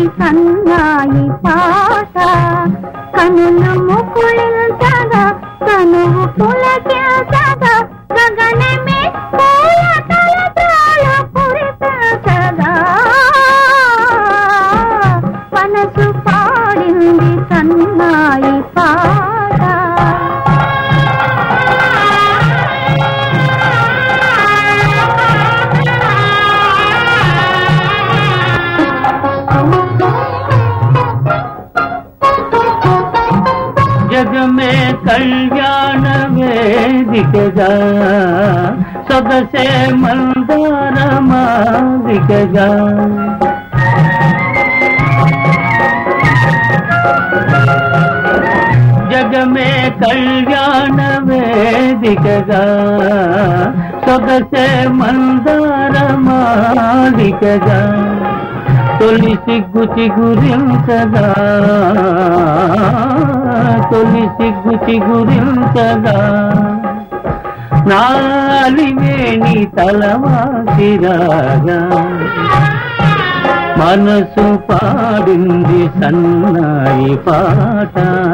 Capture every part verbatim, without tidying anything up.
సన్నాయి పాట కనులు ముకుళించగా కనువు పులకించగా గగనమే పూల తలతాలు కురిపించగా మనసు పాడింది సన్నాయి పాట. जग में कल्याण वेदिकगा सबसे मंदार मादिकगा जग में कल्याण वेदिकगा सबसे मंदार मादिकगा తొలి సిగ్గు చిగురించగా తొలి సిగ్గు చిగురించగా నాలివేణి తలవాసిరాగా మనసు పాడింది సన్నాయి పాట.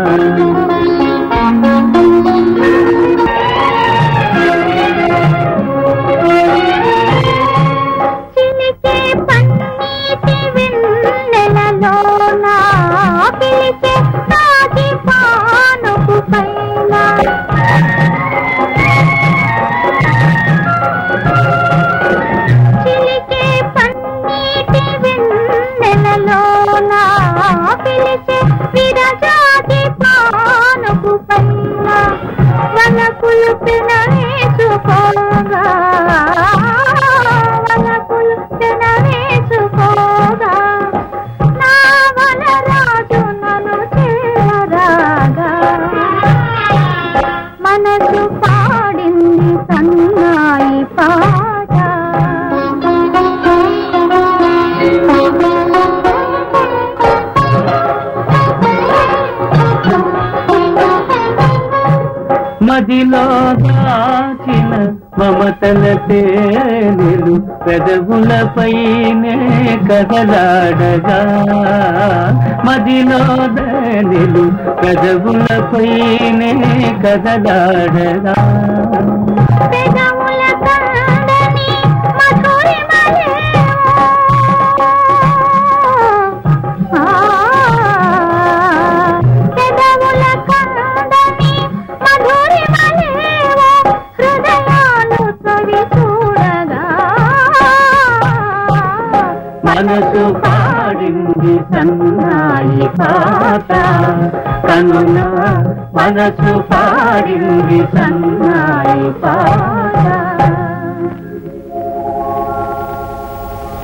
మనసు పాడింది సన్నాయి పాట. మదిలో దాచిన మమతల తేనెలు పెదవులపైనే కదలాడగా మదిలో దానెలు పెదవులపైనే కదలాడగా మనసు పాడింది సన్నాయి పాట కనుల మనసు పాడింది సన్నాయి పాట.